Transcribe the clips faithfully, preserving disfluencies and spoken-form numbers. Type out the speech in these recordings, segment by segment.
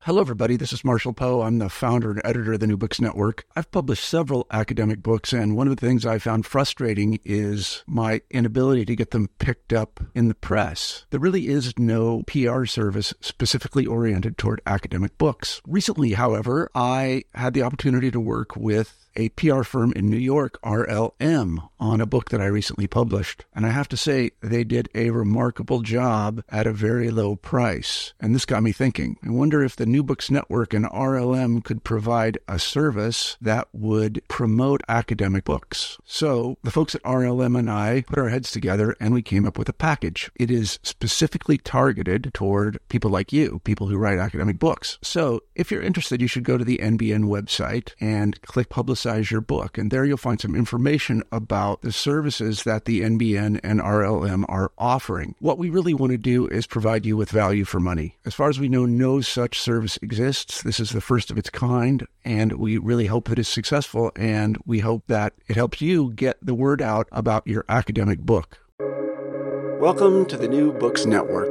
Hello, everybody. This is Marshall Poe. I'm the founder and editor of the New Books Network. I've published several academic books, and one of the things I found frustrating is my inability to get them picked up in the press. There really is no P R service specifically oriented toward academic books. Recently, however, I had the opportunity to work with a P R firm in New York, R L M, on a book that I recently published. And I have to say, they did a remarkable job at a very low price. And this got me thinking. I wonder if the New Books Network and R L M could provide a service that would promote academic books. So the folks at R L M and I put our heads together and we came up with a package. It is specifically targeted toward people like you, people who write academic books. So if you're interested, you should go to the N B N website and click Publicize your book. And there you'll find some information about the services that the N B N and R L M are offering. What we really want to do is provide you with value for money. As far as we know, no such service exists. This is the first of its kind, and we really hope that it's successful, and we hope that it helps you get the word out about your academic book. Welcome to the New Books Network.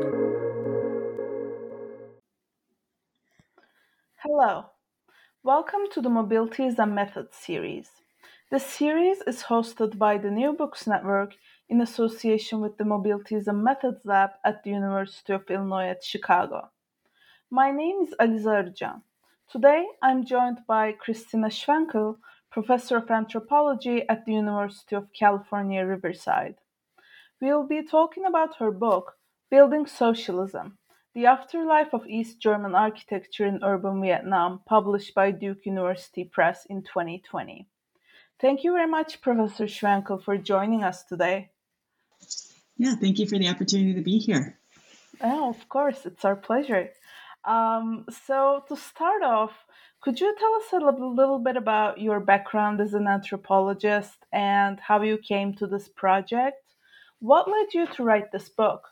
Hello. Welcome to the Mobilities and Methods series. This series is hosted by the New Books Network in association with the Mobilities and Methods Lab at the University of Illinois at Chicago. My name is Aliza Arıcan. Today, I'm joined by Christina Schwenkel, Professor of Anthropology at the University of California, Riverside. We'll be talking about her book, Building Socialism: The Afterlife of East German Architecture in Urban Vietnam, published by Duke University Press in twenty twenty. Thank you very much, Professor Schwenkel, for joining us today. Yeah, thank you for the opportunity to be here. Oh, of course, it's our pleasure. Um, so to start off, could you tell us a little, little bit about your background as an anthropologist and how you came to this project? What led you to write this book?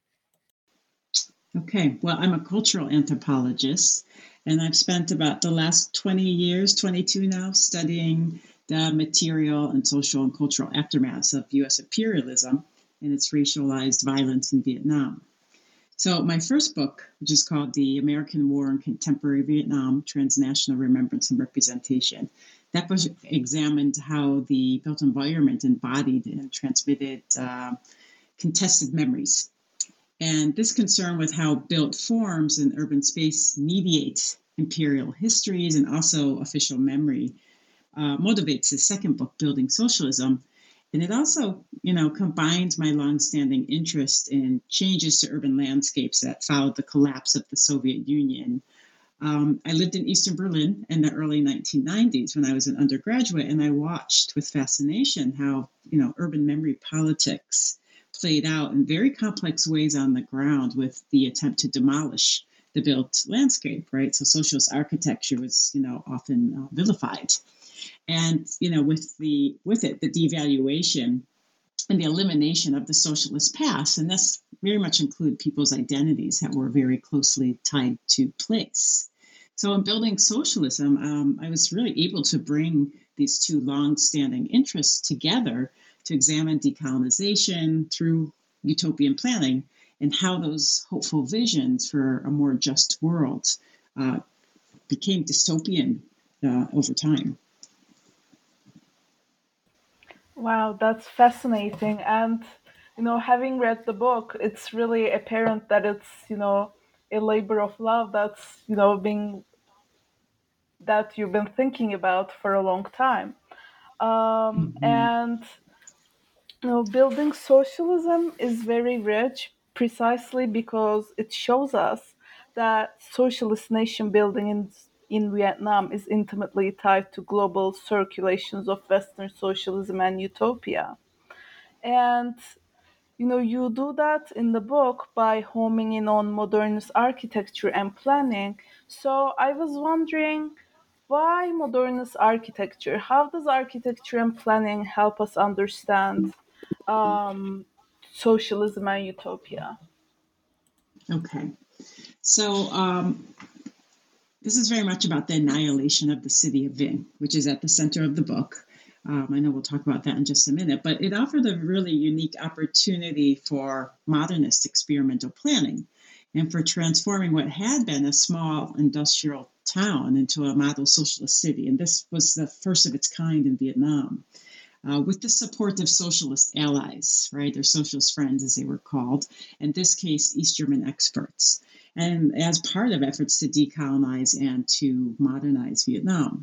Okay, well, I'm a cultural anthropologist, and I've spent about the last twenty years, twenty-two now, studying the material and social and cultural aftermaths of U S imperialism and its racialized violence in Vietnam. So my first book, which is called The American War in Contemporary Vietnam, Transnational Remembrance and Representation, that was examined how the built environment embodied and transmitted uh, contested memories. And this concern with how built forms in urban space mediate imperial histories and also official memory uh, motivates the second book, Building Socialism. And it also, you know, combines my longstanding interest in changes to urban landscapes that followed the collapse of the Soviet Union. Um, I lived in Eastern Berlin in the early nineteen nineties when I was an undergraduate, and I watched with fascination how, you know, urban memory politics played out in very complex ways on the ground with the attempt to demolish the built landscape, right? So socialist architecture was, you know, often uh, vilified. And, you know, with the with it, the devaluation and the elimination of the socialist past, and this very much include people's identities that were very closely tied to place. So in Building Socialism, um, I was really able to bring these two long-standing interests together to examine decolonization through utopian planning and how those hopeful visions for a more just world uh, became dystopian uh, over time. Wow, that's fascinating. And, you know, having read the book, it's really apparent that it's, you know, a labor of love that's, you know, being that you've been thinking about for a long time. Um, Mm-hmm. and, you know, building socialism is very rich precisely because it shows us that socialist nation building in in Vietnam is intimately tied to global circulations of Western socialism and utopia. And you know, you do that in the book by homing in on modernist architecture and planning. So I was wondering, why modernist architecture? How does architecture and planning help us understand um, socialism and utopia? Okay. So um, this is very much about the annihilation of the city of Vinh, which is at the center of the book. Um, I know we'll talk about that in just a minute, but it offered a really unique opportunity for modernist experimental planning. and for transforming what had been a small industrial town into a model socialist city. And this was the first of its kind in Vietnam, uh, with the support of socialist allies, right, or socialist friends, as they were called, in this case, East German experts, and as part of efforts to decolonize and to modernize Vietnam.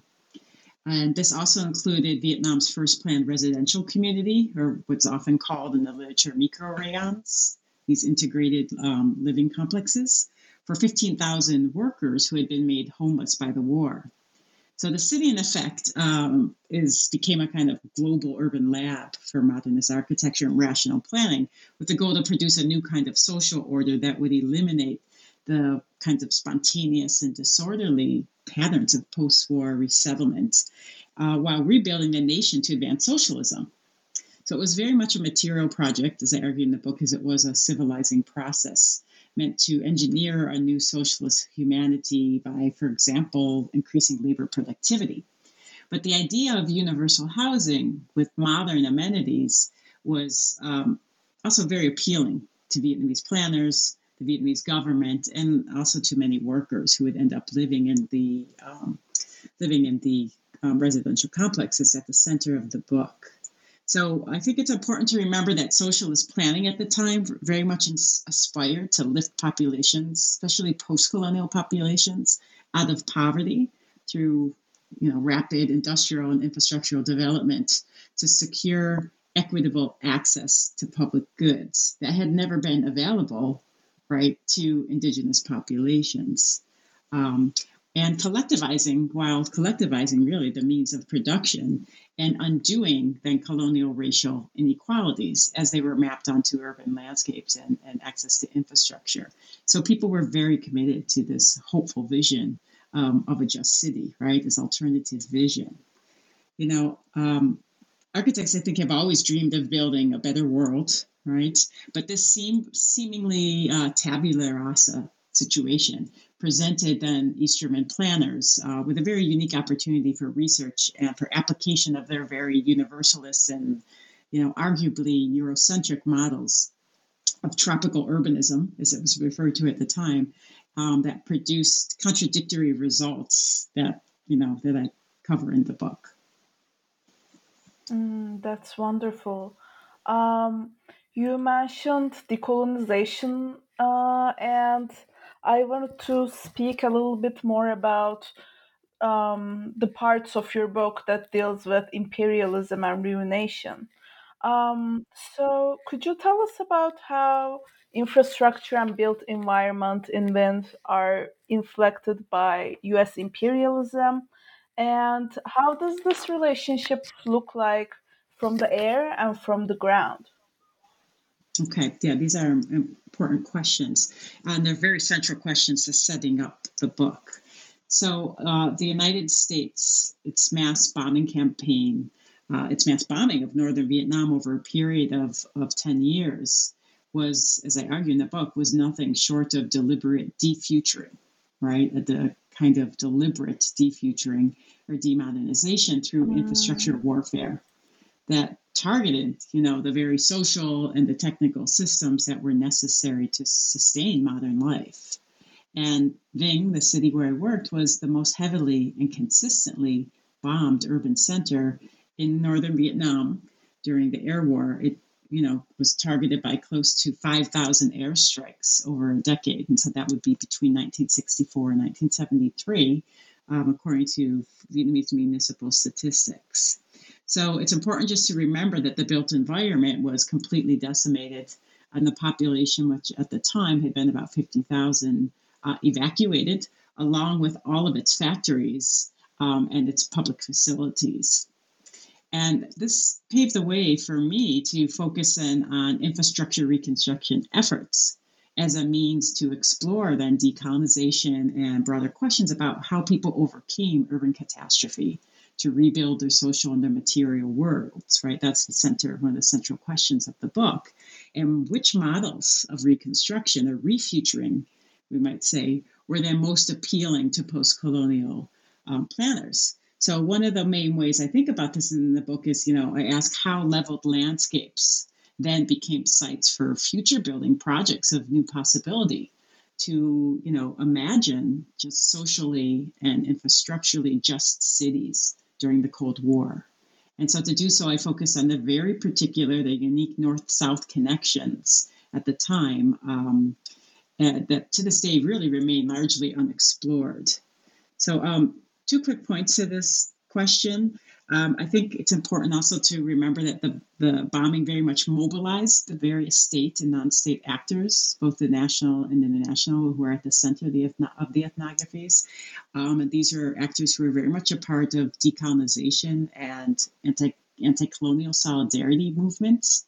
And this also included Vietnam's first planned residential community, or what's often called in the literature microrayons, these integrated um, living complexes, for fifteen thousand workers who had been made homeless by the war. So the city, in effect, um, is became a kind of global urban lab for modernist architecture and rational planning, with the goal to produce a new kind of social order that would eliminate the kinds of spontaneous and disorderly patterns of post-war resettlement, uh, while rebuilding the nation to advance socialism. So it was very much a material project, as I argue in the book, as it was a civilizing process meant to engineer a new socialist humanity by, for example, increasing labor productivity. But the idea of universal housing with modern amenities was um, also very appealing to Vietnamese planners, the Vietnamese government, and also to many workers who would end up living in the um, living in the um, residential complexes at the center of the book. So I think it's important to remember that socialist planning at the time very much ins- aspired to lift populations, especially post-colonial populations, out of poverty through, you know, rapid industrial and infrastructural development to secure equitable access to public goods that had never been available, right, to indigenous populations. Um, and collectivizing, while collectivizing really the means of production and undoing then colonial racial inequalities as they were mapped onto urban landscapes and, and access to infrastructure. So people were very committed to this hopeful vision um, of a just city, right, this alternative vision. You know, um, architects, I think, have always dreamed of building a better world, right? But this seemed seemingly uh, tabula rasa situation presented then East German planners uh, with a very unique opportunity for research and for application of their very universalist and, you know, arguably Eurocentric models of tropical urbanism, as it was referred to at the time, um, that produced contradictory results that, you know, that I cover in the book. Mm, that's wonderful. Um, you mentioned decolonization, uh, and I wanted to speak a little bit more about um, the parts of your book that deals with imperialism and ruination. Um, so, could you tell us about how infrastructure and built environment in Wind are inflected by U S imperialism? And how does this relationship look like from the air and from the ground? Okay, yeah, these are important questions, and they're very central questions to setting up the book. So, uh, the United States, its mass bombing campaign, uh, its mass bombing of northern Vietnam over a period of, of ten years was, as I argue in the book, was nothing short of deliberate defuturing, right? The kind of deliberate defuturing or demodernization through Mm. infrastructure warfare that targeted, you know, the very social and the technical systems that were necessary to sustain modern life. And Vinh, the city where I worked, was the most heavily and consistently bombed urban center in northern Vietnam during the air war. It, you know, was targeted by close to five thousand airstrikes over a decade. And so that would be between nineteen sixty-four and nineteen seventy-three, um, according to Vietnamese municipal statistics. So it's important just to remember that the built environment was completely decimated, and the population, which at the time had been about fifty thousand, uh, evacuated, along with all of its factories um, and its public facilities. And this paved the way for me to focus in on infrastructure reconstruction efforts as a means to explore then decolonization and broader questions about how people overcame urban catastrophe to rebuild their social and their material worlds, right? That's the center, one of the central questions of the book. And which models of reconstruction or refuturing, we might say, were then most appealing to post-colonial um, planners? So one of the main ways I think about this in the book is, you know, I ask how leveled landscapes then became sites for future building projects of new possibility to, you know, imagine just socially and infrastructurally just cities during the Cold War. And so to do so, I focus on the very particular, the unique north-south connections at the time um, uh, that to this day really remain largely unexplored. So um, two quick points to this question. Um, I think it's important also to remember that the, the bombing very much mobilized the various state and non-state actors, both the national and international, who are at the center of the, ethno- of the ethnographies. Um, and these are actors who are very much a part of decolonization and anti, anti-colonial solidarity movements.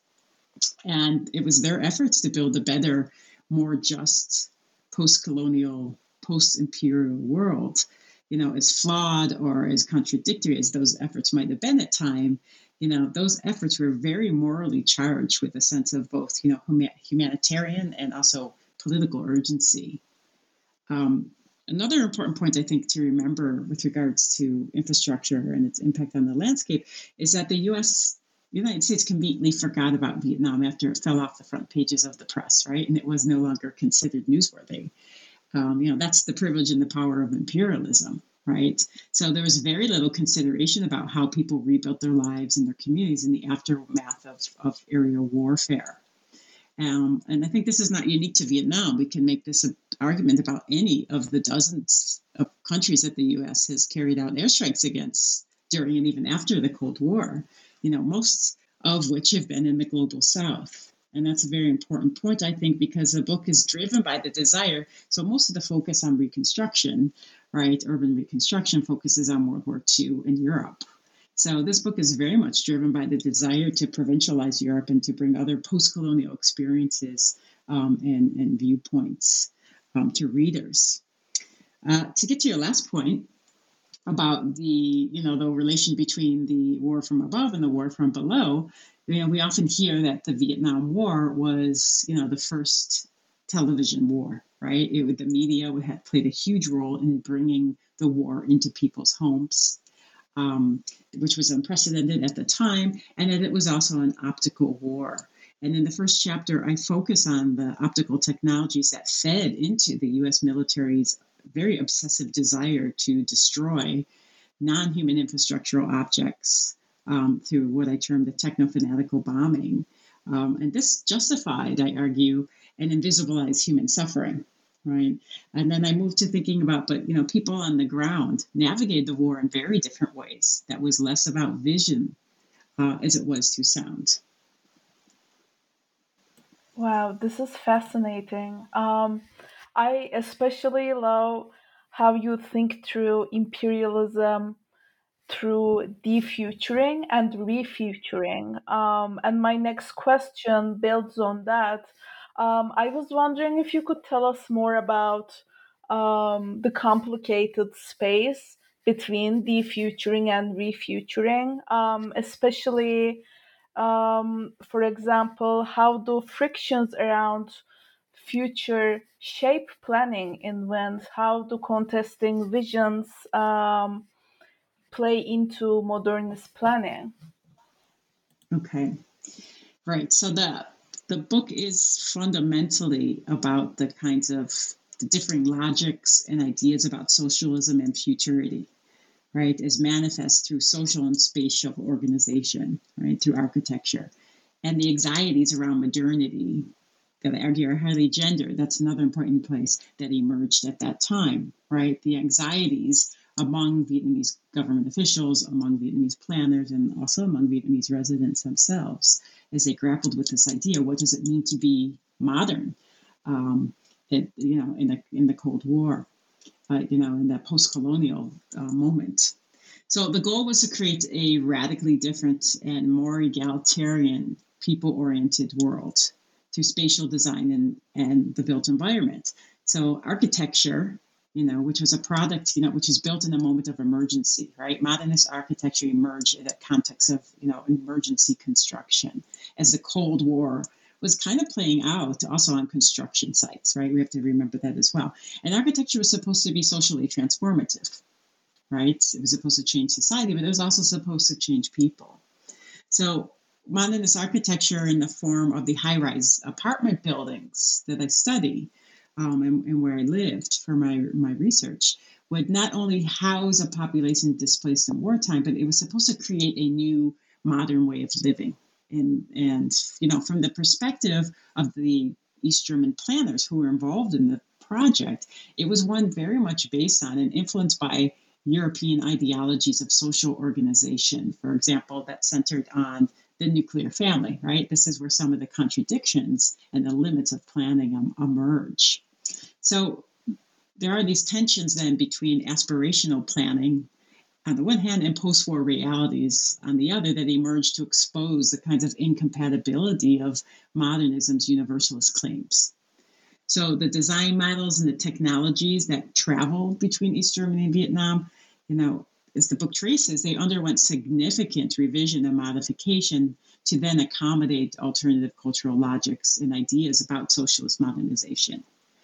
And it was their efforts to build a better, more just post-colonial, post-imperial world. You know, as flawed or as contradictory as those efforts might have been at time, you know, those efforts were very morally charged with a sense of both, you know, huma- humanitarian and also political urgency. Um, another important point I think to remember with regards to infrastructure and its impact on the landscape is that the U S, the United States conveniently forgot about Vietnam after it fell off the front pages of the press, right? And it was no longer considered newsworthy. Um, you know, that's the privilege and the power of imperialism, right? So there was very little consideration about how people rebuilt their lives and their communities in the aftermath of, of aerial warfare. Um, and I think this is not unique to Vietnam. We can make this an argument about any of the dozens of countries that the U S has carried out airstrikes against during and even after the Cold War, you know, most of which have been in the global South. And that's a very important point, I think, because the book is driven by the desire. So most of the focus on Reconstruction, right, urban Reconstruction, focuses on World War Two and Europe. So this book is very much driven by the desire to provincialize Europe and to bring other post-colonial experiences um, and, and viewpoints um, to readers. Uh, to get to your last point about the, you know, the relation between the war from above and the war from below, you know, we often hear that the Vietnam War was, you know, the first television war, right? It, the media had played a huge role in bringing the war into people's homes, um, which was unprecedented at the time, and that it was also an optical war. And in the first chapter, I focus on the optical technologies that fed into the U S military's very obsessive desire to destroy non-human infrastructural objects um, through what I term the techno-fanatical bombing. Um, and this justified, I argue, and invisibilized human suffering, right? And then I moved to thinking about, but, you know, people on the ground navigated the war in very different ways. That was less about vision uh, as it was to sound. Wow, this is fascinating. Um, I especially love how you think through imperialism through defuturing and refuturing. Um, and my next question builds on that. Um, I was wondering if you could tell us more about um, the complicated space between defuturing and refuturing, um, especially, um, for example, how do frictions around future shape planning invent? How do contesting visions um, play into modernist planning? Okay, right. So the the book is fundamentally about the kinds of the differing logics and ideas about socialism and futurity, right, as manifest through social and spatial organization, right, through architecture, and the anxieties around modernity that I argue are highly gendered. That's another important place that emerged at that time, right? The anxieties among Vietnamese government officials, among Vietnamese planners, and also among Vietnamese residents themselves, as they grappled with this idea: what does it mean to be modern? Um, it, you know, in the in the Cold War, uh, you know, in that post-colonial uh, moment. So the goal was to create a radically different and more egalitarian, people-oriented world through spatial design and, and the built environment. So architecture, you know, which was a product, you know, which is built in a moment of emergency, right? Modernist architecture emerged in that context of, you know, emergency construction as the Cold War was kind of playing out also on construction sites, right? We have to remember that as well. And architecture was supposed to be socially transformative, right? It was supposed to change society, but it was also supposed to change people. So modernist architecture in the form of the high-rise apartment buildings that I study um, and, and where I lived for my, my research, would not only house a population displaced in wartime, but it was supposed to create a new modern way of living. And, and you know, from the perspective of the East German planners who were involved in the project, it was one very much based on and influenced by European ideologies of social organization, for example, that centered on the nuclear family, right? This is where some of the contradictions and the limits of planning um, emerge. So there are these tensions then between aspirational planning on the one hand and post-war realities on the other that emerge to expose the kinds of incompatibility of modernism's universalist claims. So the design models and the technologies that travel between East Germany and Vietnam, you know, as the book traces, they underwent significant revision and modification to then accommodate alternative cultural logics and ideas about socialist modernization.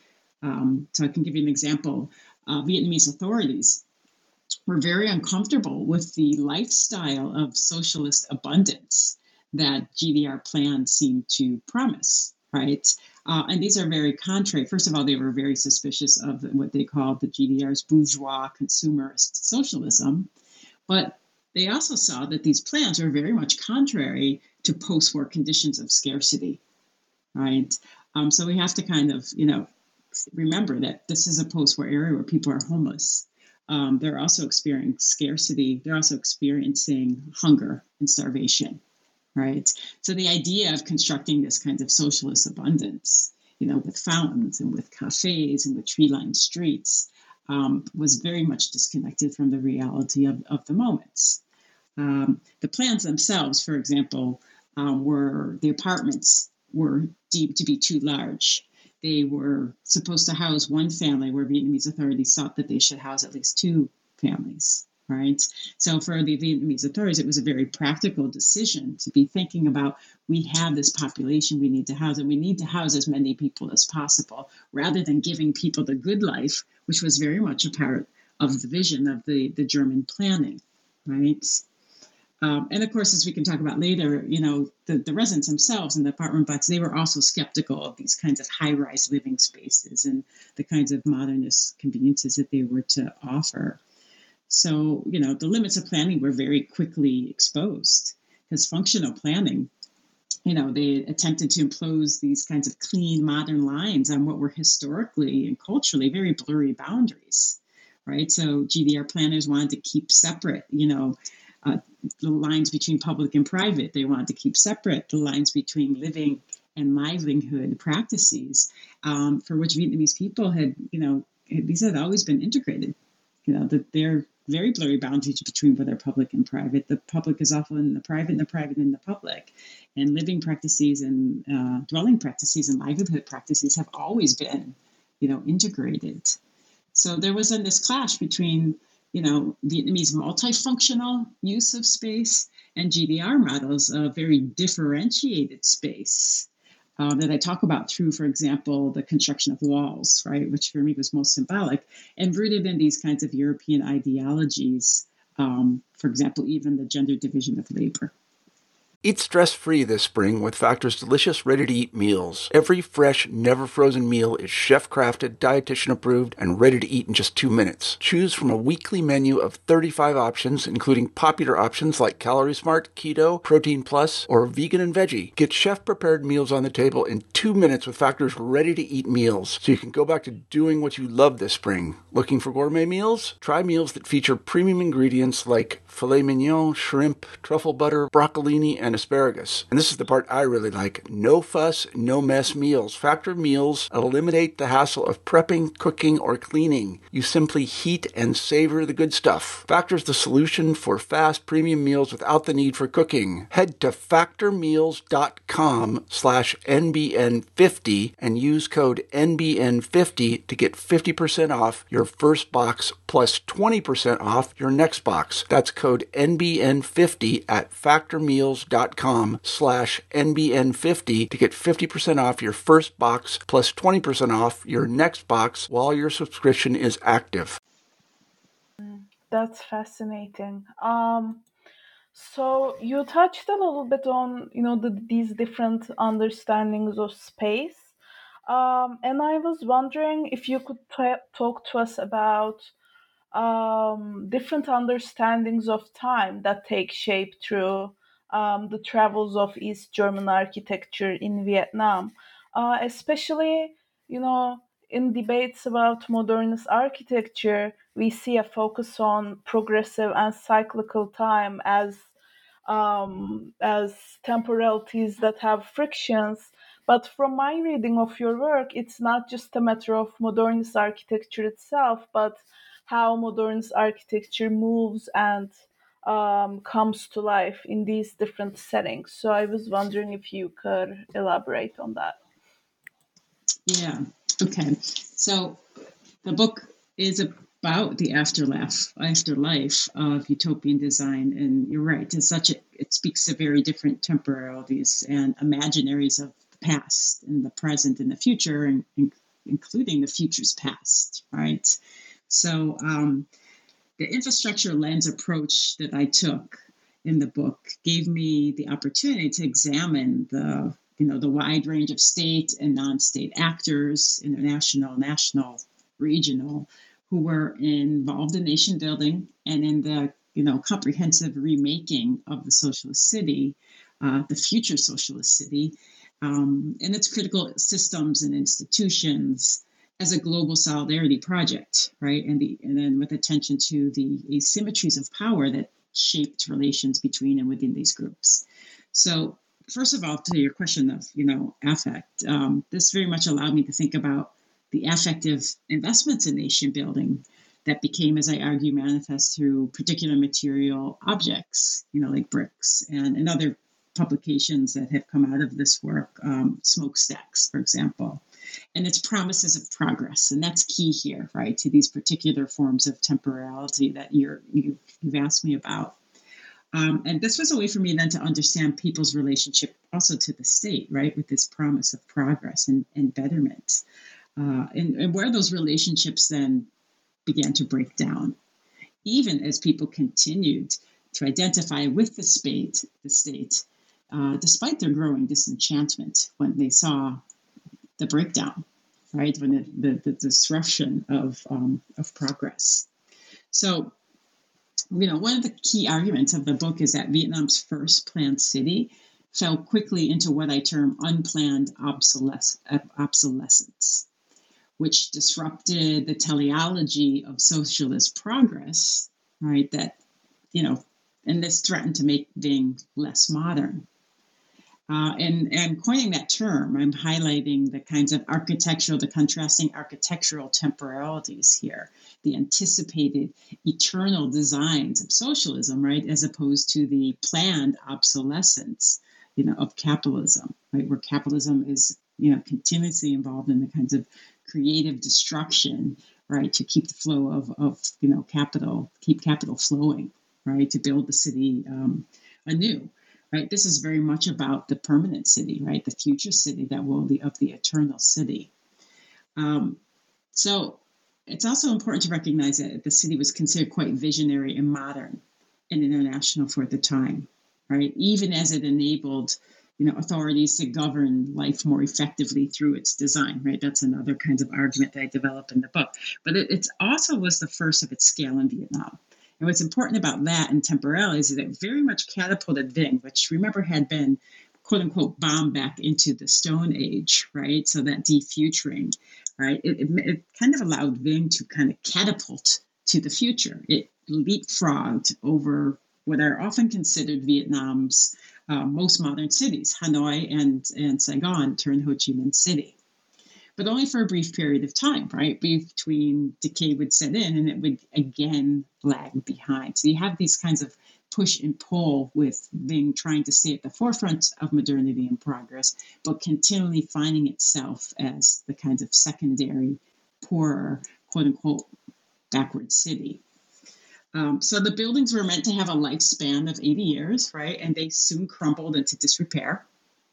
Um, so I can give you an example. Uh, Vietnamese authorities were very uncomfortable with the lifestyle of socialist abundance that G D R plans seemed to promise, right? Uh, and these are very contrary. First of all, they were very suspicious of what they called the G D R's bourgeois consumerist socialism. But they also saw that these plans were very much contrary to post-war conditions of scarcity, right? Um, so we have to kind of, you know, remember that this is a post-war area where people are homeless. Um, they're also experiencing scarcity. They're also experiencing hunger and starvation, right? So the idea of constructing this kind of socialist abundance, you know, with fountains and with cafes and with tree-lined streets, um, was very much disconnected from the reality of, of the moments. Um, the plans themselves, for example, um, were the apartments were deemed to be too large. They were supposed to house one family where Vietnamese authorities thought that they should house at least two families, right? So for the Vietnamese authorities, it was a very practical decision to be thinking about, we have this population we need to house, and we need to house as many people as possible, rather than giving people the good life, which was very much a part of the vision of the, the German planning, right? Um, and of course, as we can talk about later, you know, the, the residents themselves in the apartment blocks, they were also skeptical of these kinds of high-rise living spaces and the kinds of modernist conveniences that they were to offer. So, you know, the limits of planning were very quickly exposed, because functional planning, you know, they attempted to impose these kinds of clean, modern lines on what were historically and culturally very blurry boundaries, right? So G D R planners wanted to keep separate, you know, Uh, the lines between public and private. They wanted to keep separate the lines between living and livelihood practices, um, for which Vietnamese people had, you know, these had always been integrated. You know, that they're very blurry boundaries between what are public and private. The public is often in the private, and the private in the public. And living practices and uh, dwelling practices and livelihood practices have always been, you know, integrated. So there was then this clash between, you know, Vietnamese multifunctional use of space and G D R models of very differentiated space uh, that I talk about through, for example, the construction of walls, right, which for me was most symbolic, and rooted in these kinds of European ideologies, um, for example, even the gender division of labor. Eat stress-free this spring with Factor's delicious, ready-to-eat meals. Every fresh, never-frozen meal is chef-crafted, dietitian-approved, and ready to eat in just two minutes. Choose from a weekly menu of thirty-five options, including popular options like Calorie Smart, Keto, Protein Plus, or Vegan and Veggie. Get chef-prepared meals on the table in two minutes with Factor's ready-to-eat meals, so you can go back to doing what you love this spring. Looking for gourmet meals? Try meals that feature premium ingredients like filet mignon, shrimp, truffle butter, broccolini, and asparagus. And this is the part I really like. No fuss, no mess meals. Factor meals eliminate the hassle of prepping, cooking, or cleaning. You simply heat and savor the good stuff. Factor's the solution for fast premium meals without the need for cooking. Head to factormeals.com slash NBN50 and use code N B N fifty to get fifty percent off your first box plus twenty percent off your next box. That's code N B N fifty at factormeals.com slash N B N fifty to get fifty percent off your first box plus twenty percent off your next box while your subscription is active. That's fascinating. Um, so you touched a little bit on, you know, the, these different understandings of space. Um, and I was wondering if you could ta- talk to us about um, different understandings of time that take shape through um, the travels of East German architecture in Vietnam, uh, especially, you know, in debates about modernist architecture, we see a focus on progressive and cyclical time as um, as temporalities that have frictions. But from my reading of your work, it's not just a matter of modernist architecture itself, but how modernist architecture moves and um, comes to life in these different settings. So I was wondering if you could elaborate on that. Yeah. Okay. So the book is about the afterlife, afterlife of utopian design, and you're right. It's such a, it speaks to very different temporalities and imaginaries of the past and the present and the future, and, and including the future's past. Right. So um, the infrastructure lens approach that I took in the book gave me the opportunity to examine the you know the wide range of state and non-state actors, international, national, regional, who were involved in nation building and in the you know comprehensive remaking of the socialist city, uh, the future socialist city, um, and its critical systems and institutions as a global solidarity project, right? And the and then with attention to the asymmetries of power that shaped relations between and within these groups. So, first of all, to your question of you know affect, um, this very much allowed me to think about the affective investments in nation building that became, as I argue, manifest through particular material objects, you know, like bricks and, and other publications that have come out of this work, um, smokestacks, for example, and its promises of progress. And that's key here, right, to these particular forms of temporality that you're, you've, you've asked me about. Um, and this was a way for me then to understand people's relationship also to the state, right, with this promise of progress and, and betterment. Uh, and, and where those relationships then began to break down, even as people continued to identify with the state, the state, uh, despite their growing disenchantment when they saw the breakdown, right, when the, the, the disruption of um, of progress. So, you know, one of the key arguments of the book is that Vietnam's first planned city fell quickly into what I term unplanned obsolesc- obsolescence, which disrupted the teleology of socialist progress, right? That, you know, and this threatened to make Vinh less modern. Uh, and, and coining that term, I'm highlighting the kinds of architectural, the contrasting architectural temporalities here, the anticipated eternal designs of socialism, right, as opposed to the planned obsolescence, you know, of capitalism, right, where capitalism is, you know, continuously involved in the kinds of creative destruction, right, to keep the flow of, of you know, capital, keep capital flowing, right, to build the city um, anew. Right, this is very much about the permanent city, right, the future city that will be of the eternal city. Um, so it's also important to recognize that the city was considered quite visionary and modern and international for the time, right, even as it enabled, you know, authorities to govern life more effectively through its design, right? That's another kind of argument that I develop in the book. But it it's also was the first of its scale in Vietnam. And what's important about that and temporality is that it very much catapulted Vinh, which remember had been quote unquote bombed back into the Stone Age, right? So that defuturing, right? It, it, it kind of allowed Vinh to kind of catapult to the future. It leapfrogged over what are often considered Vietnam's uh, most modern cities, Hanoi and, and Saigon, turned Ho Chi Minh City. But only for a brief period of time, right? Between decay would set in and it would again lag behind. So you have these kinds of push and pull with Vinh trying to stay at the forefront of modernity and progress, but continually finding itself as the kinds of secondary, poorer, quote unquote, backward city. Um, so the buildings were meant to have a lifespan of eighty years, right? And they soon crumbled into disrepair.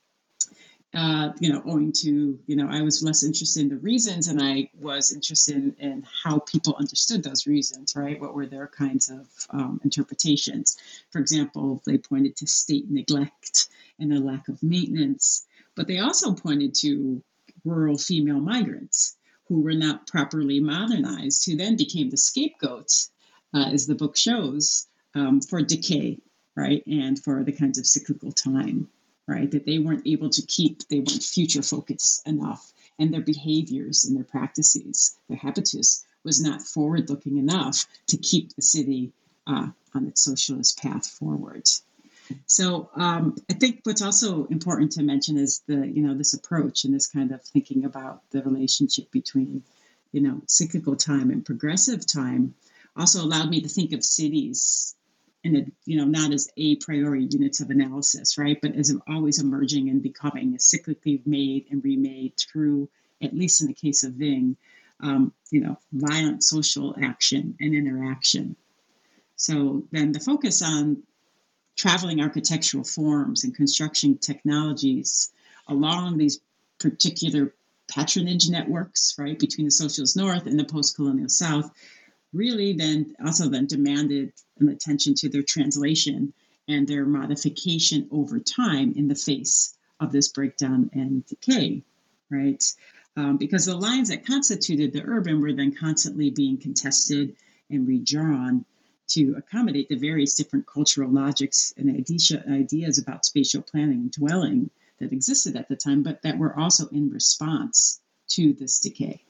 Uh, you know, owing to, you know, I was less interested in the reasons and I was interested in, in how people understood those reasons, right? What were their kinds of um, interpretations? For example, they pointed to state neglect and a lack of maintenance, but they also pointed to rural female migrants who were not properly modernized, who then became the scapegoats, uh, as the book shows, um, for decay, right? And for the kinds of cyclical time, right? That they weren't able to keep, they weren't future focused enough. And their behaviors and their practices, their habitus was not forward looking enough to keep the city uh, on its socialist path forward. So um, I think what's also important to mention is the, you know, this approach and this kind of thinking about the relationship between, you know, cyclical time and progressive time also allowed me to think of cities in a, you know, not as a priori units of analysis, right, but as always emerging and becoming a cyclically made and remade through, at least in the case of Ving, um, you know, violent social action and interaction. So then the focus on traveling architectural forms and construction technologies along these particular patronage networks, right, between the socialist North and the post-colonial South, really then also then demanded an attention to their translation and their modification over time in the face of this breakdown and decay, right? Um, because the lines that constituted the urban were then constantly being contested and redrawn to accommodate the various different cultural logics and idea, ideas about spatial planning and dwelling that existed at the time, but that were also in response to this decay.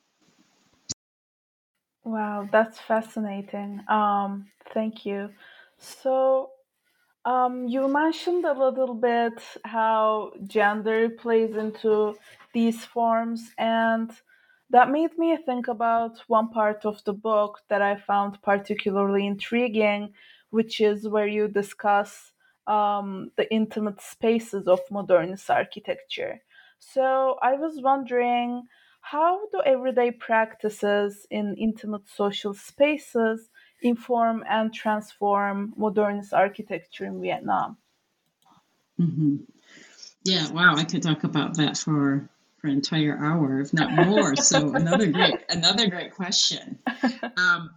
Wow, that's fascinating. Um, thank you. So, um, you mentioned a little bit how gender plays into these forms, and that made me think about one part of the book that I found particularly intriguing, which is where you discuss um, the intimate spaces of modernist architecture. So, I was wondering, how do everyday practices in intimate social spaces inform and transform modernist architecture in Vietnam? Mm-hmm. Yeah, wow, I could talk about that for for an entire hour, if not more. So another great another great question. Um,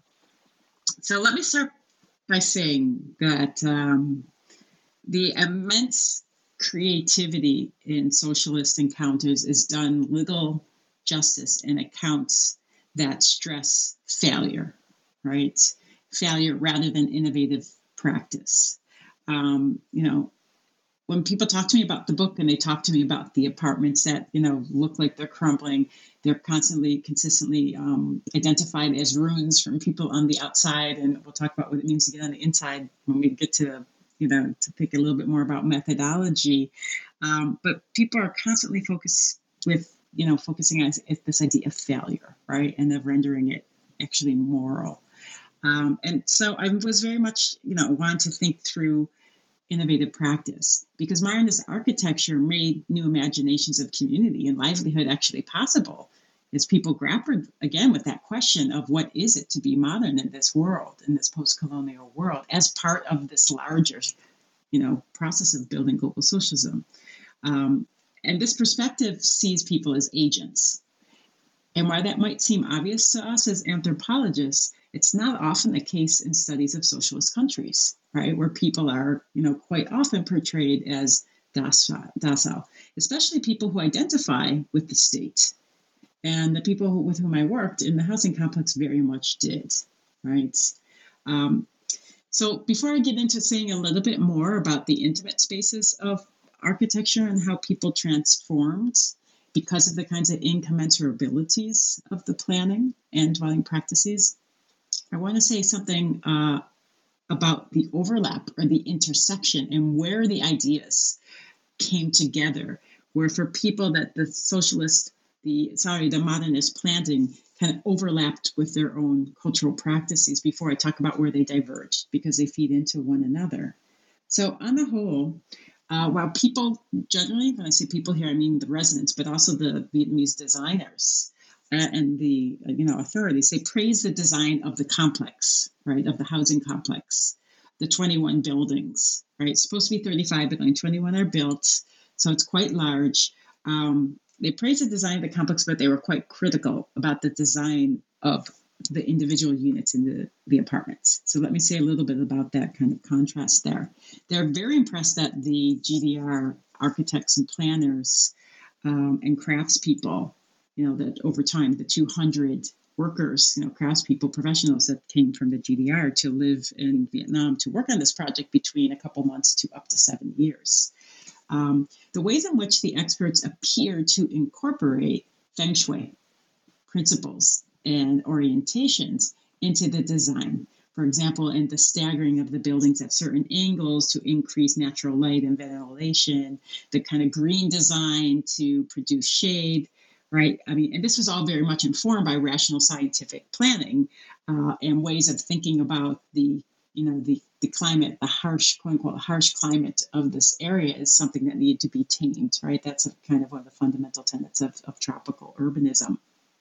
so let me start by saying that um, the immense creativity in socialist encounters is done little justice in accounts that stress failure, right? Failure rather than innovative practice. Um, you know, when people talk to me about the book and they talk to me about the apartments that, you know, look like they're crumbling, they're constantly, consistently um, identified as ruins from people on the outside. And we'll talk about what it means to get on the inside when we get to, you know, to think a little bit more about methodology. Um, but people are constantly focused with, you know, focusing on this idea of failure, right? And of rendering it actually moral. Um, and so I was very much, you know, wanting to think through innovative practice, because modernist architecture made new imaginations of community and livelihood actually possible as people grappled again with that question of what is it to be modern in this world, in this post-colonial world, as part of this larger, you know, process of building global socialism. Um, and this perspective sees people as agents. And while that might seem obvious to us as anthropologists, it's not often the case in studies of socialist countries, right, where people are, you know, quite often portrayed as docile, docile, especially people who identify with the state. And the people who, with whom I worked in the housing complex very much did, right? Um, so before I get into saying a little bit more about the intimate spaces of architecture and how people transformed because of the kinds of incommensurabilities of the planning and dwelling practices, I want to say something uh, about the overlap or the intersection and where the ideas came together, where for people that the socialist, the sorry, the modernist planting kind of overlapped with their own cultural practices before I talk about where they diverged, because they feed into one another. So on the whole, uh, while people generally, when I say people here, I mean the residents, but also the Vietnamese designers uh, and the uh, you know authorities, they praise the design of the complex, right, of the housing complex, the twenty-one buildings, right? It's supposed to be thirty-five, but only twenty-one are built, so it's quite large. Um, they praised the design of the complex, but they were quite critical about the design of the individual units in the, the apartments. So let me say a little bit about that kind of contrast there. They're very impressed that the G D R architects and planners um, and craftspeople, you know, that over time, the two hundred workers, you know, craftspeople, professionals that came from the G D R to live in Vietnam to work on this project between a couple months to up to seven years. Um, the ways in which the experts appear to incorporate Feng Shui principles and orientations into the design. For example, in the staggering of the buildings at certain angles to increase natural light and ventilation, the kind of green design to produce shade, right? I mean, and this was all very much informed by rational scientific planning uh, and ways of thinking about the, you know, the, the climate, the harsh, quote unquote, harsh climate of this area is something that needed to be tamed, right? That's a, kind of one of the fundamental tenets of, of tropical urbanism.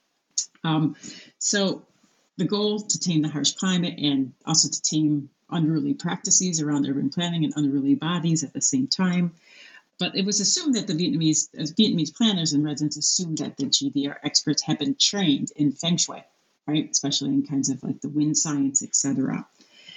Um, so the goal to tame the harsh climate and also to tame unruly practices around urban planning and unruly bodies at the same time. But it was assumed that the Vietnamese, as Vietnamese planners and residents assumed that the G D R experts had been trained in Feng Shui, right? Especially in kinds of like the wind science, et cetera.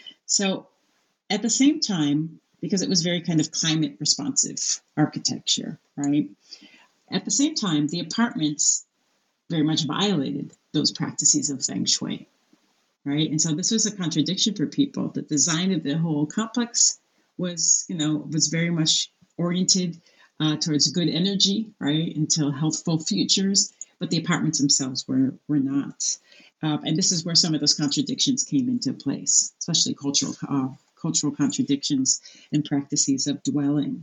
So at the same time, because it was very kind of climate responsive architecture, right? At the same time, the apartments very much violated those practices of Feng Shui, right? And so this was a contradiction for people. The design of the whole complex was, you know, was very much oriented uh, towards good energy, right, until healthful futures, but the apartments themselves were were not. Uh, and this is where some of those contradictions came into place, especially cultural uh, cultural contradictions and practices of dwelling.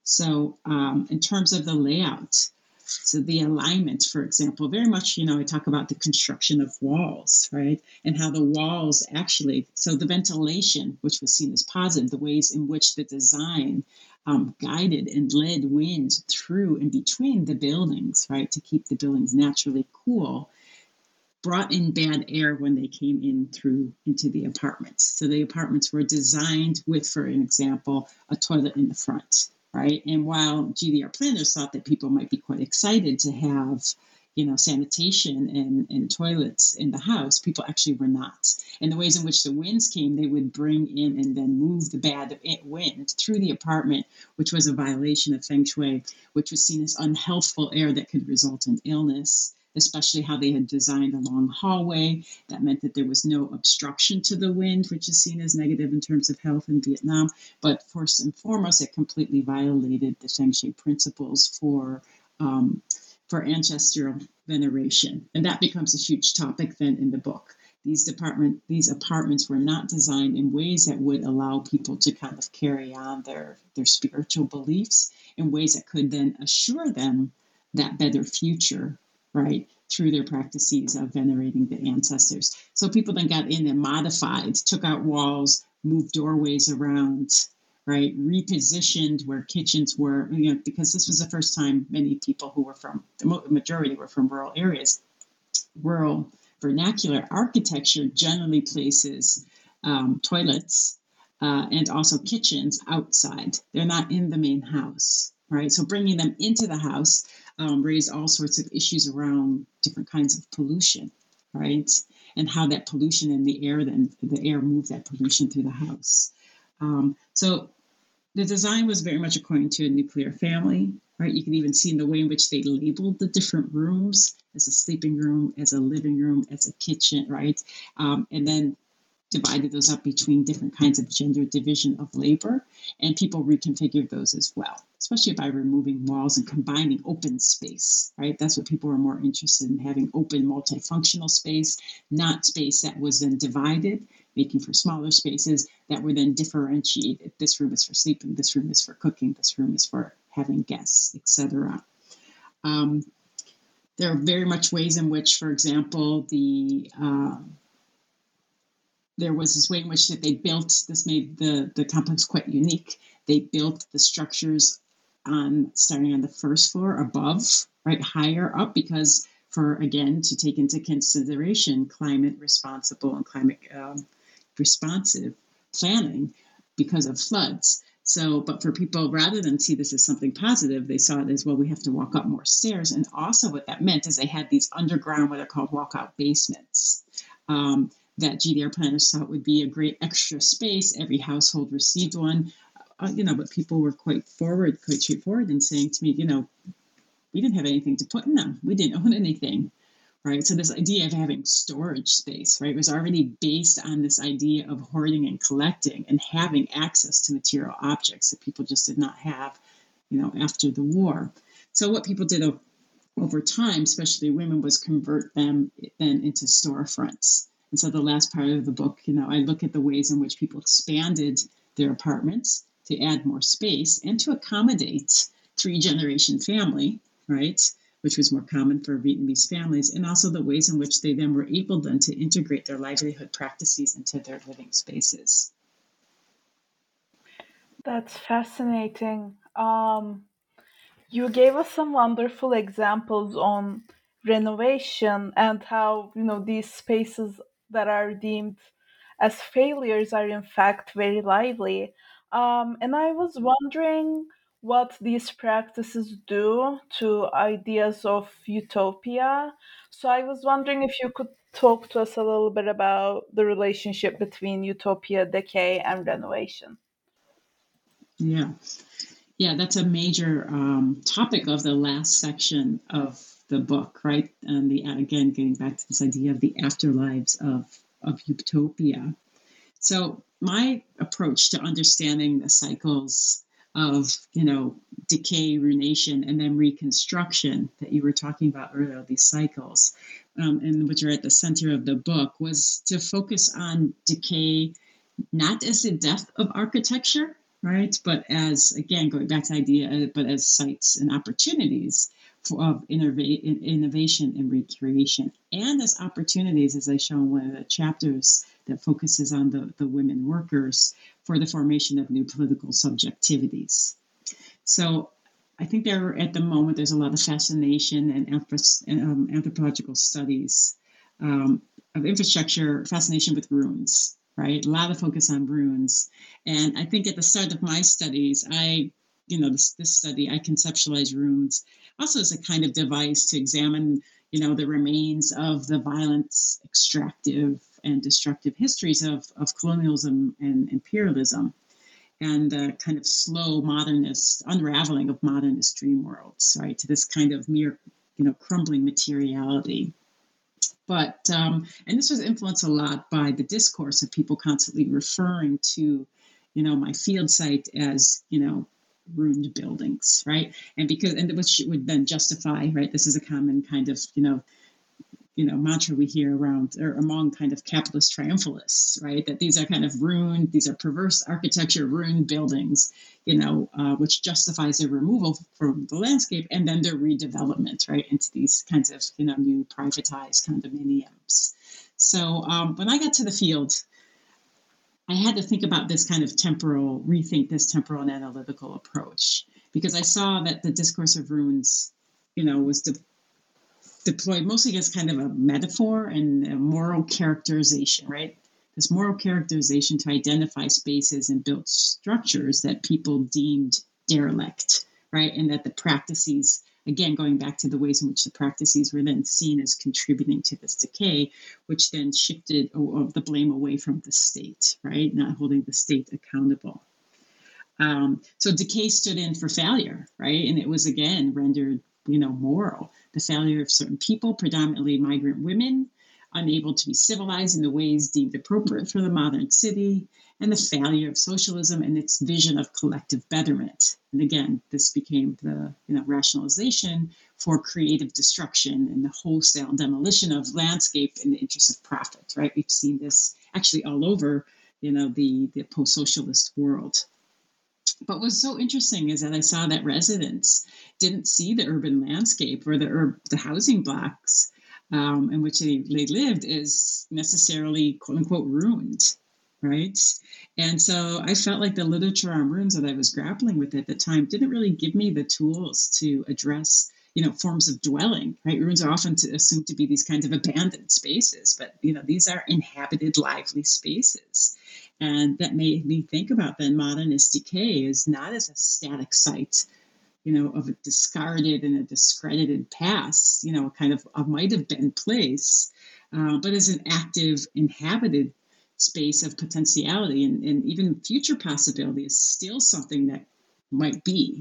So um, in terms of the layout, so the alignment, for example, very much, you know, I talk about the construction of walls, right? And how the walls actually, so the ventilation, which was seen as positive, the ways in which the design um, guided and led wind through and between the buildings, right, to keep the buildings naturally cool, brought in bad air when they came in through into the apartments. So the apartments were designed with, for an example, a toilet in the front. Right. And while G D R planners thought that people might be quite excited to have, you know, sanitation and, and toilets in the house, people actually were not. And the ways in which the winds came, they would bring in and then move the bad wind through the apartment, which was a violation of Feng Shui, which was seen as unhealthful air that could result in illness, especially how they had designed a long hallway. That meant that there was no obstruction to the wind, which is seen as negative in terms of health in Vietnam. But first and foremost, it completely violated the Feng Shui principles for um, for ancestral veneration. And that becomes a huge topic then in the book. These department, these apartments were not designed in ways that would allow people to kind of carry on their, their spiritual beliefs in ways that could then assure them that better future, right, through their practices of venerating the ancestors. So people then got in and modified, took out walls, moved doorways around, right, repositioned where kitchens were, you know, because this was the first time many people who were from, the majority were from rural areas. Rural vernacular architecture generally places um, toilets uh, and also kitchens outside. They're not in the main house, right? So bringing them into the house um, raised all sorts of issues around different kinds of pollution, right? And how that pollution in the air, then the air moved that pollution through the house. Um, so the design was very much according to a nuclear family, right? You can even see in the way in which they labeled the different rooms as a sleeping room, as a living room, as a kitchen, right? Um, and then divided those up between different kinds of gender division of labor, and people reconfigured those as well, especially by removing walls and combining open space, right? That's what people were more interested in, having open multifunctional space, not space that was then divided, making for smaller spaces that were then differentiated. This room is for sleeping, this room is for cooking, this room is for having guests, et cetera. Um, there are very much ways in which, for example, the uh, there was this way in which that they built, this made the, the complex quite unique. They built the structures on starting on the first floor above, right, higher up, because for, again, to take into consideration climate responsible and climate um, responsive planning because of floods. So, but for people, rather than see this as something positive, they saw it as, well, we have to walk up more stairs. And also what that meant is they had these underground, what are called walkout basements. Um, that G D R planners thought would be a great extra space. Every household received one, uh, you know, but people were quite forward, quite straightforward in saying to me, you know, we didn't have anything to put in them. We didn't own anything, right? So this idea of having storage space, right, was already based on this idea of hoarding and collecting and having access to material objects that people just did not have, you know, after the war. So what people did over time, especially women, was convert them then into storefronts. And so the last part of the book, you know, I look at the ways in which people expanded their apartments to add more space and to accommodate three-generation family, right, which was more common for Vietnamese families, and also the ways in which they then were able then to integrate their livelihood practices into their living spaces. That's fascinating. Um, you gave us some wonderful examples on renovation and how, you know, these spaces that are deemed as failures are in fact very lively. Um, and I was wondering what these practices do to ideas of utopia. So I was wondering if you could talk to us a little bit about the relationship between utopia, decay, and renovation. Yeah. Yeah, that's a major um, topic of the last section of the book, right? And the again, getting back to this idea of the afterlives of, of utopia. So my approach to understanding the cycles of, you know, decay, ruination, and then reconstruction that you were talking about earlier, these cycles, um, and which are at the center of the book, was to focus on decay not as the death of architecture, right? But as, again, going back to the idea, but as sites and opportunities for, of innova- innovation and recreation, and as opportunities, as I show in one of the chapters that focuses on the, the women workers, for the formation of new political subjectivities. So I think there, at the moment, there's a lot of fascination and um, anthropological studies um, of infrastructure, fascination with ruins, right? A lot of focus on ruins. And I think at the start of my studies, I, you know, this, this study, I conceptualized ruins also as a kind of device to examine, you know, the remains of the violent, extractive, and destructive histories of, of colonialism and imperialism, and the kind of slow modernist unraveling of modernist dream worlds, right, to this kind of mere, you know, crumbling materiality. But, um, and this was influenced a lot by the discourse of people constantly referring to, you know, my field site as, you know, ruined buildings, right? And because, and which would then justify, right, this is a common kind of, you know, you know, mantra we hear around or among kind of capitalist triumphalists, right? That these are kind of ruined, these are perverse architecture, ruined buildings, you know, uh, which justifies their removal from the landscape and then their redevelopment, right, into these kinds of, you know, new privatized condominiums. So um, when I got to the field, I had to think about this kind of temporal, rethink this temporal and analytical approach, because I saw that the discourse of ruins, you know, was de- deployed mostly as kind of a metaphor and a moral characterization, right? This moral characterization to identify spaces and built structures that people deemed derelict, right? And that the practices, again, going back to the ways in which the practices were then seen as contributing to this decay, which then shifted the blame away from the state, right? Not holding the state accountable. Um, so decay stood in for failure, right? And it was, again, rendered, you know, moral. The failure of certain people, predominantly migrant women, unable to be civilized in the ways deemed appropriate for the modern city, and the failure of socialism and its vision of collective betterment. And again, this became the, you know, rationalization for creative destruction and the wholesale demolition of landscape in the interest of profit, right? We've seen this actually all over, you know, the, the post-socialist world. But what's so interesting is that I saw that residents didn't see the urban landscape or the ur- the housing blocks um, in which they, they lived as necessarily, quote unquote, ruined, right? And so I felt like the literature on ruins that I was grappling with at the time didn't really give me the tools to address, you know, forms of dwelling, right? Ruins are often to, assumed to be these kinds of abandoned spaces, but, you know, these are inhabited, lively spaces. And that made me think about then modernist decay is not as a static site, you know, of a discarded and a discredited past, you know, kind of a might have been place, uh, but as an active, inhabited space of potentiality and, and even future possibility is still something that might be,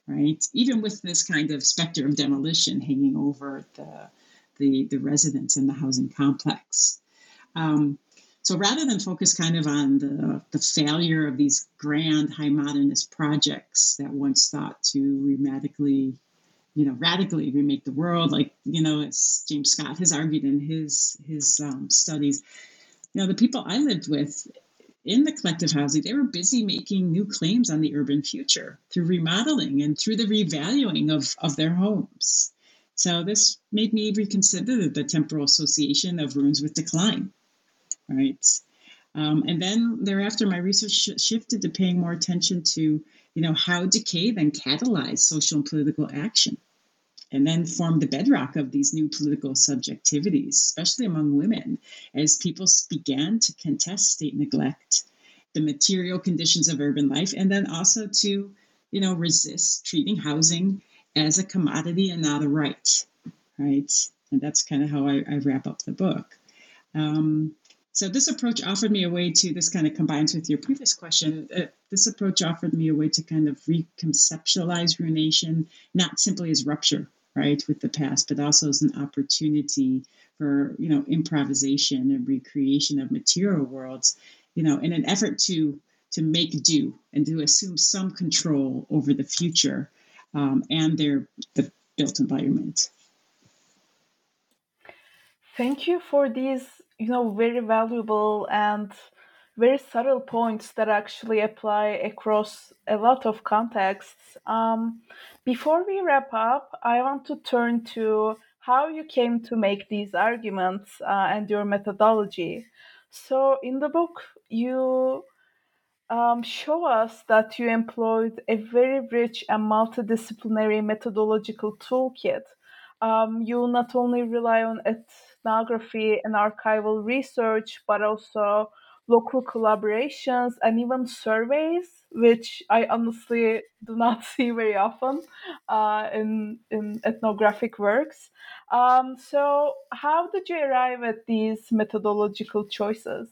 right? Even with this kind of specter of demolition hanging over the the, the residents in the housing complex. Um, so rather than focus kind of on the, the failure of these grand high modernist projects that once thought to radically, you know, radically remake the world, like, you know, as James Scott has argued in his, his um, studies, you know, the people I lived with in the collective housing, they were busy making new claims on the urban future through remodeling and through the revaluing of, of their homes. So this made me reconsider the temporal association of ruins with decline, right? Um, and then thereafter, my research sh- shifted to paying more attention to, you know, how decay then catalyzed social and political action, and then formed the bedrock of these new political subjectivities, especially among women, as people began to contest state neglect, the material conditions of urban life, and then also to, you know, resist treating housing as a commodity and not a right, right? And that's kind of how I, I wrap up the book. Um, so this approach offered me a way to, this kind of combines with your previous question, uh, this approach offered me a way to kind of reconceptualize ruination, not simply as rupture, right, with the past, but also as an opportunity for, you know, improvisation and recreation of material worlds, you know, in an effort to to make do and to assume some control over the future um, and their the built environment. Thank you for these, you know, very valuable and very subtle points that actually apply across a lot of contexts. Um, before we wrap up, I want to turn to how you came to make these arguments uh, and your methodology. So, in the book, you um, show us that you employed a very rich and multidisciplinary methodological toolkit. Um, you not only rely on ethnography and archival research, but also local collaborations and even surveys, which I honestly do not see very often uh, in, in ethnographic works. Um, so, how did you arrive at these methodological choices?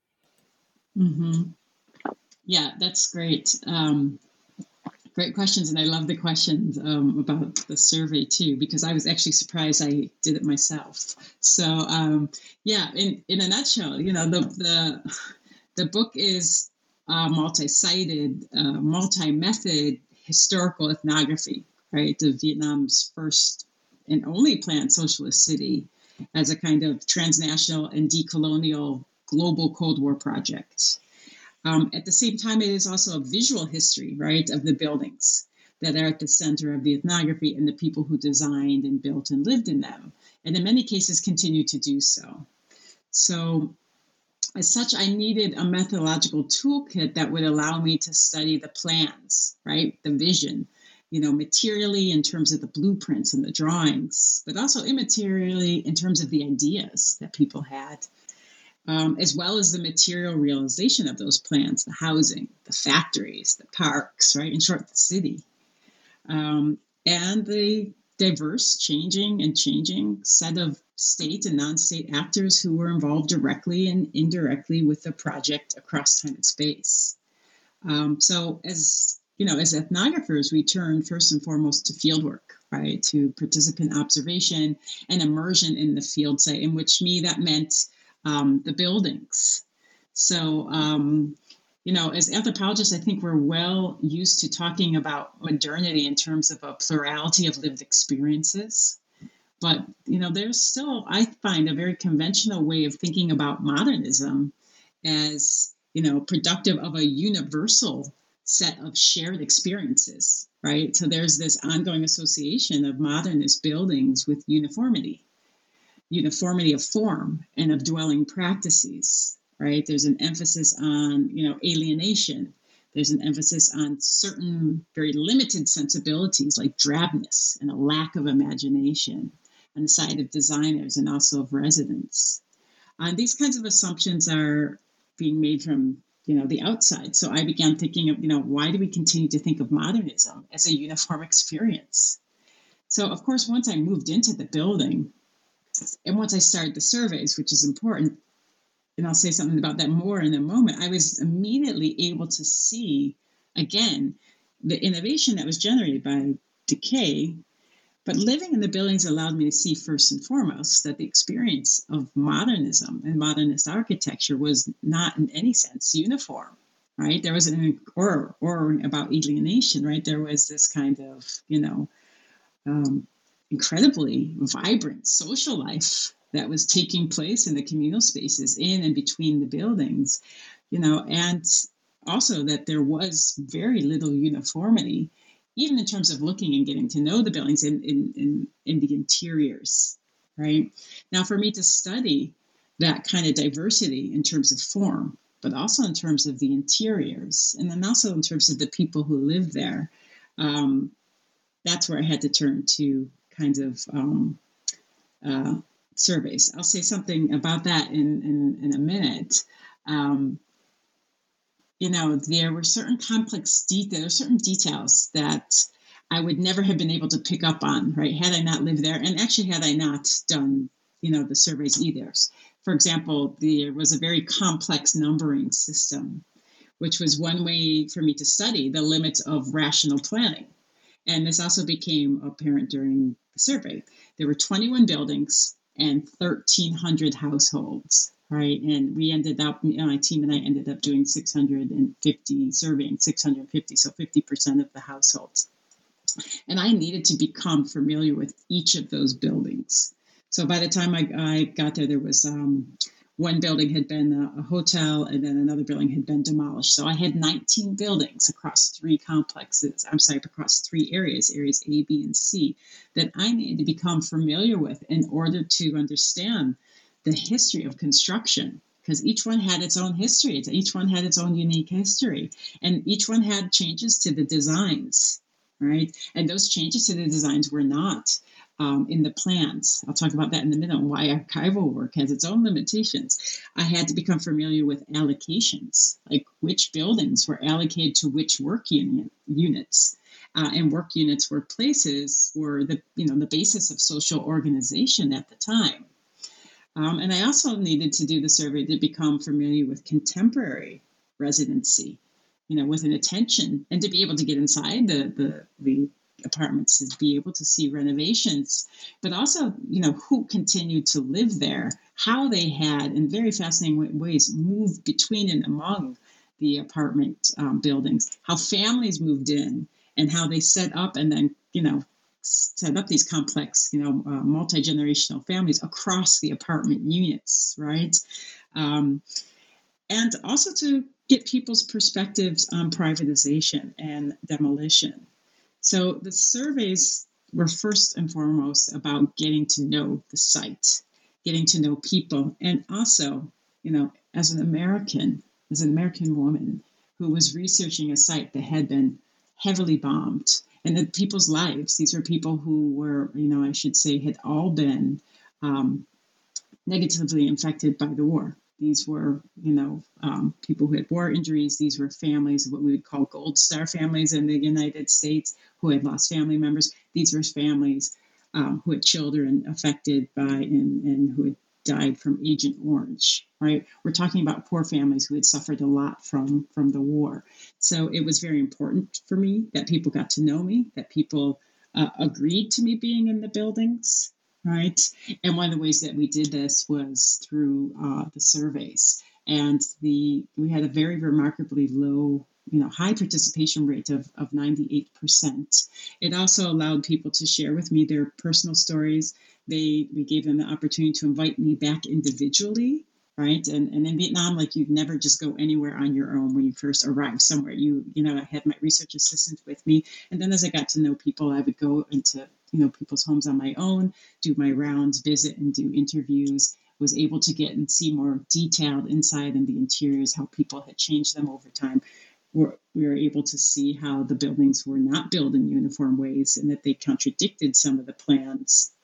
Mm-hmm. Yeah, that's great. Um, great questions. And I love the questions um, about the survey too, because I was actually surprised I did it myself. So um, yeah, in, in a nutshell, you know, the, the, the book is uh, multi-sited, uh, multi-method historical ethnography, right, of Vietnam's first and only planned socialist city as a kind of transnational and decolonial global Cold War project. Um, at the same time, it is also a visual history, right, of the buildings that are at the center of the ethnography and the people who designed and built and lived in them, and in many cases continue to do so. So as such, I needed a methodological toolkit that would allow me to study the plans, right, the vision, you know, materially in terms of the blueprints and the drawings, but also immaterially in terms of the ideas that people had. Um, as well as the material realization of those plans, the housing, the factories, the parks, right? In short, the city. Um, and the diverse, changing and changing set of state and non-state actors who were involved directly and indirectly with the project across time and space. Um, so as, you know, as ethnographers, we turn first and foremost to fieldwork, right? To participant observation and immersion in the field site, in which me that meant Um, the buildings. So, um, you know, as anthropologists, I think we're well used to talking about modernity in terms of a plurality of lived experiences. But, you know, there's still, I find, a very conventional way of thinking about modernism as, you know, productive of a universal set of shared experiences, right? So there's this ongoing association of modernist buildings with uniformity. uniformity of form and of dwelling practices, right? There's an emphasis on, you know, alienation. There's an emphasis on certain very limited sensibilities like drabness and a lack of imagination on the side of designers and also of residents. And these kinds of assumptions are being made from, you know, the outside. So I began thinking of, you know, why do we continue to think of modernism as a uniform experience? So, of course, once I moved into the building, and once I started the surveys, which is important, and I'll say something about that more in a moment, I was immediately able to see, again, the innovation that was generated by decay. But living in the buildings allowed me to see first and foremost that the experience of modernism and modernist architecture was not in any sense uniform, right? There was an or or about alienation, right? There was this kind of, you know, um, incredibly vibrant social life that was taking place in the communal spaces in and between the buildings, you know, and also that there was very little uniformity, even in terms of looking and getting to know the buildings in, in, in, in the interiors, right? Now, for me to study that kind of diversity in terms of form, but also in terms of the interiors, and then also in terms of the people who live there, um, that's where I had to turn to kinds of um, uh, surveys. I'll say something about that in, in, in a minute. Um, You know, there were certain complex details, certain details that I would never have been able to pick up on, right, had I not lived there, and actually had I not done, you know, the surveys either. For example, there was a very complex numbering system, which was one way for me to study the limits of rational planning. And this also became apparent during the survey. There were twenty-one buildings and thirteen hundred households. Right. And we ended up, my team and I ended up doing six hundred fifty, surveying six hundred fifty, so fifty percent of the households. And I needed to become familiar with each of those buildings. So by the time I, I got there, there was um, one building had been a, a hotel, and then another building had been demolished. So I had nineteen buildings across three complexes, I'm sorry, across three areas, areas A, B, and C, that I needed to become familiar with in order to understand the history of construction, because each one had its own history. Each one had its own unique history, and each one had changes to the designs, right? And those changes to the designs were not um, in the plans. I'll talk about that in a minute, why archival work has its own limitations. I had to become familiar with allocations, like which buildings were allocated to which work unit, units. Uh, and work units were places, were the, you know, the basis of social organization at the time. Um, and I also needed to do the survey to become familiar with contemporary residency, you know, with an attention, and to be able to get inside the, the, the apartments, to be able to see renovations, but also, you know, who continued to live there, how they had, in very fascinating ways, moved between and among the apartment um, buildings, how families moved in, and how they set up and then, you know, set up these complex, you know, uh, multi-generational families across the apartment units, right? Um, and also to get people's perspectives on privatization and demolition. So the surveys were first and foremost about getting to know the site, getting to know people, and also, you know, as an American, as an American woman who was researching a site that had been heavily bombed, and the people's lives. These were people who were, you know, I should say, had all been um, negatively infected by the war. These were, you know, um, people who had war injuries. These were families, what we would call Gold Star families in the United States, who had lost family members. These were families um, who had children affected by and, and who had died from Agent Orange, right? We're talking about poor families who had suffered a lot from, from the war. So it was very important for me that people got to know me, that people uh, agreed to me being in the buildings, right? And one of the ways that we did this was through uh, the surveys. And the we had a very remarkably low, you know, high participation rate of, of ninety-eight percent. It also allowed people to share with me their personal stories. They we gave them the opportunity to invite me back individually, right? And and in Vietnam, like, you'd never just go anywhere on your own when you first arrived somewhere. You you know, I had my research assistant with me, and then as I got to know people, I would go into, you know, people's homes on my own, do my rounds, visit and do interviews. Was able to get and see more detailed inside in the interiors, how people had changed them over time. We're, we were able to see how the buildings were not built in uniform ways and that they contradicted some of the plans.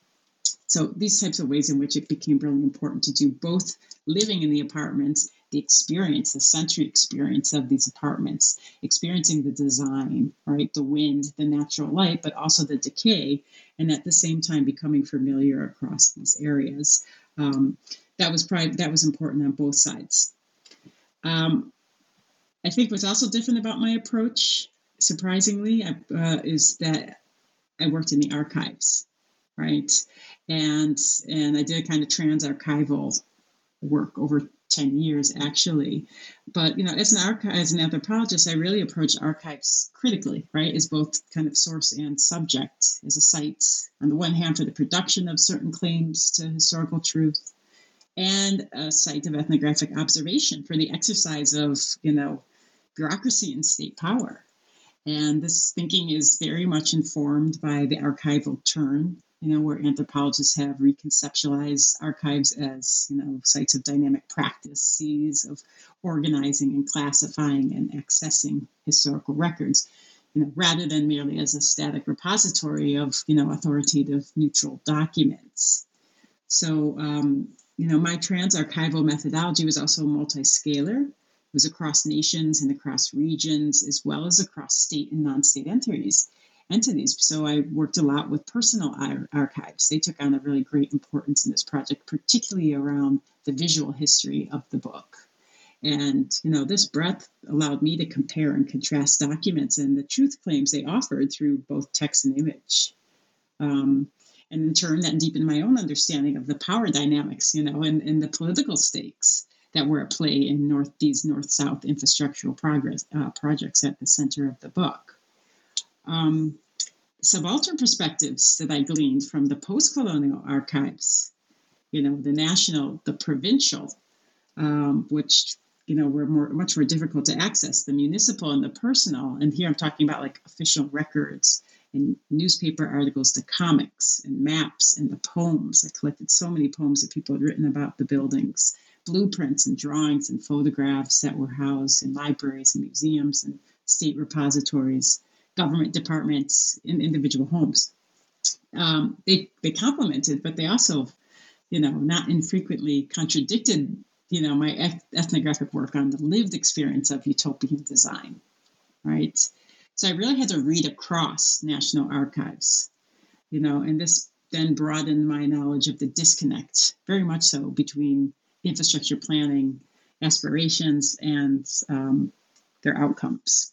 So these types of ways in which it became really important to do both living in the apartments, the experience, the sensory experience of these apartments, experiencing the design, right, the wind, the natural light, but also the decay, and at the same time becoming familiar across these areas. Um, that was probably, that was important on both sides. Um, I think what's also different about my approach surprisingly, uh, is that I worked in the archives, right? And and I did kind of trans-archival work over ten years, actually. But, you know, as an archive, as an anthropologist, I really approach archives critically, right? As both kind of source and subject, as a site, on the one hand, for the production of certain claims to historical truth, and a site of ethnographic observation for the exercise of, you know, bureaucracy and state power. And this thinking is very much informed by the archival turn, you know, where anthropologists have reconceptualized archives as, you know, sites of dynamic practices of organizing and classifying and accessing historical records, you know, rather than merely as a static repository of, you know, authoritative neutral documents. So, um, you know, my trans-archival methodology was also multi-scalar. It was across nations and across regions, as well as across state and non-state entities. entities. So I worked a lot with personal ar- archives. They took on a really great importance in this project, particularly around the visual history of the book. And, you know, this breadth allowed me to compare and contrast documents and the truth claims they offered through both text and image. Um, and in turn, that deepened my own understanding of the power dynamics, you know, and, and the political stakes that were at play in North these North-South infrastructural progress uh, projects at the center of the book. Um, subaltern perspectives that I gleaned from the post-colonial archives, you know, the national, the provincial, um, which, you know, were more, much more difficult to access, the municipal and the personal. And here I'm talking about like official records and newspaper articles, the comics and maps and the poems. I collected so many poems that people had written about the buildings, blueprints and drawings and photographs that were housed in libraries and museums and state repositories, government departments, and individual homes. Um, they they complemented, but they also, you know, not infrequently contradicted, you know, my eth- ethnographic work on the lived experience of utopian design, right? So I really had to read across national archives, you know, and this then broadened my knowledge of the disconnect, very much so, between infrastructure planning aspirations and um, their outcomes.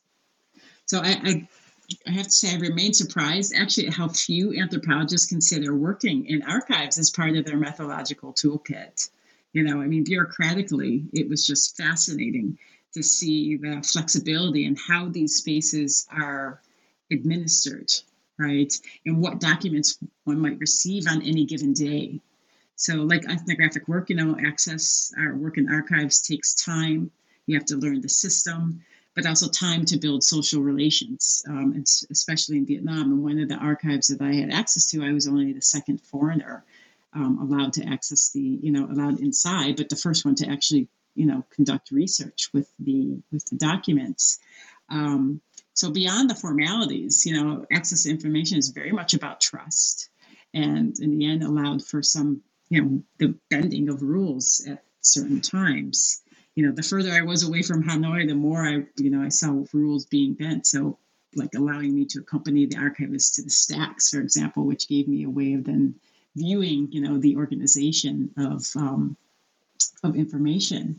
So I, I, I have to say I remain surprised actually at how few anthropologists consider working in archives as part of their methodological toolkit. You know, I mean, bureaucratically, it was just fascinating to see the flexibility and how these spaces are administered, right? And what documents one might receive on any given day. So like ethnographic work, you know, access our work in archives takes time. You have to learn the system, but also time to build social relations, um, and especially in Vietnam. And one of the archives that I had access to, I was only the second foreigner um, allowed to access the, you know, allowed inside, but the first one to actually, you know, conduct research with the with the documents. Um, so beyond the formalities, you know, access to information is very much about trust, and in the end allowed for some, you know, the bending of rules at certain times. You know, the further I was away from Hanoi, the more I, you know, I saw rules being bent. So like allowing me to accompany the archivist to the stacks, for example, which gave me a way of then viewing, you know, the organization of, um, of information.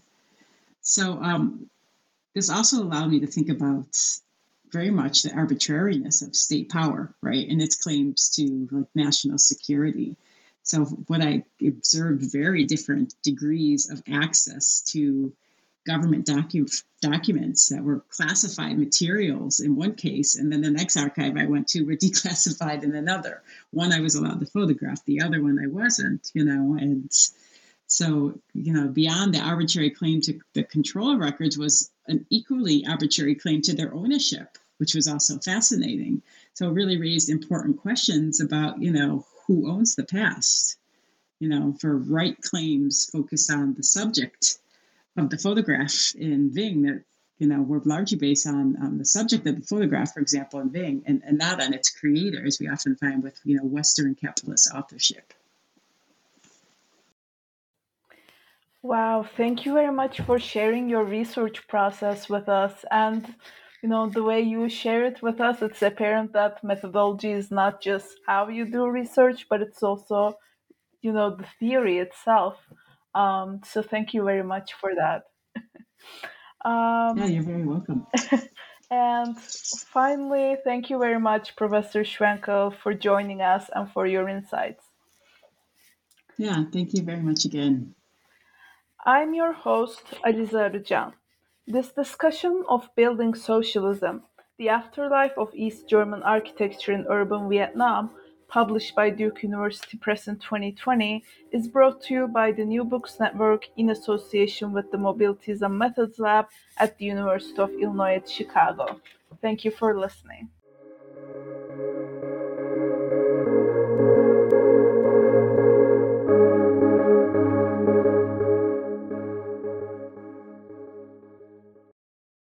So um, this also allowed me to think about very much the arbitrariness of state power, right, and its claims to like national security. So what I observed very different degrees of access to government docu- documents that were classified materials in one case, and then the next archive I went to were declassified in another. One I was allowed to photograph, the other one I wasn't, you know, and so, you know, beyond the arbitrary claim to the control of records was an equally arbitrary claim to their ownership, which was also fascinating. So it really raised important questions about, you know, who owns the past. You know, for right claims focused on the subject of the photograph in Ving that, you know, were largely based on, on the subject of the photograph, for example, in Ving, and, and not on its creator, as we often find with, you know, Western capitalist authorship. Wow, thank you very much for sharing your research process with us. And, you know, the way you share it with us, it's apparent that methodology is not just how you do research, but it's also, you know, the theory itself. Um, so thank you very much for that. Yeah, Um, you're very welcome. And finally, thank you very much, Professor Schwenkel, for joining us and for your insights. Yeah, thank you very much again. I'm your host, Aliza Arıcan. This discussion of building socialism, the afterlife of East German architecture in urban Vietnam, published by Duke University Press in twenty twenty, is brought to you by the New Books Network in association with the Mobilities and Methods Lab at the University of Illinois at Chicago. Thank you for listening.